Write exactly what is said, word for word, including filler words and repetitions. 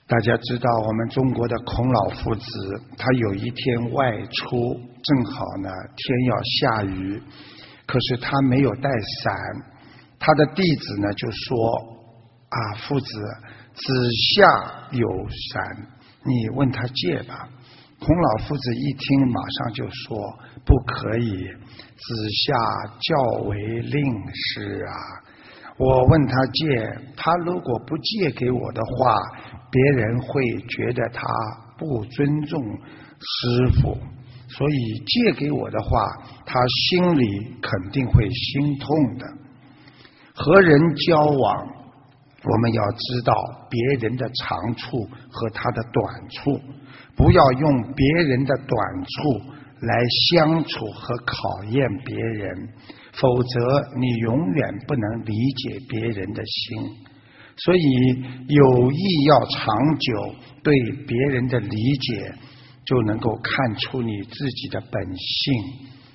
大家知道我们中国的孔老夫子，他有一天外出，正好呢天要下雨，可是他没有带伞，他的弟子呢就说啊，夫子子下有伞，你问他借吧。孔老夫子一听马上就说不可以，子下教为令师啊，我问他借，他如果不借给我的话，别人会觉得他不尊重师父，所以借给我的话，他心里肯定会心痛的。和人交往，我们要知道别人的长处和他的短处，不要用别人的短处来相处和考验别人，否则你永远不能理解别人的心。所以友谊要长久，对别人的理解就能够看出你自己的本性。